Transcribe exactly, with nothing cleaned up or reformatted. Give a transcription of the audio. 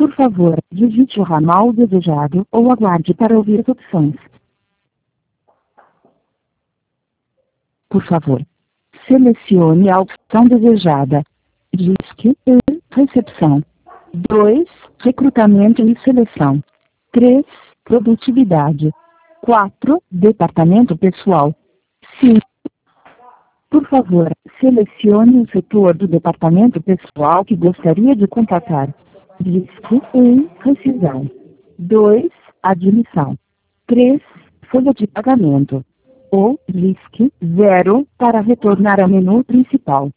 Por favor, digite o ramal desejado ou aguarde para ouvir as opções. Por favor, selecione a opção desejada. Disque um, recepção. dois, recrutamento e seleção. três, produtividade. quatro, departamento pessoal. cinco. Por favor, selecione o setor do departamento pessoal que gostaria de contatar. Disque um, rescisão. dois, admissão. três, folha de pagamento. Ou disque zero para retornar ao menu principal.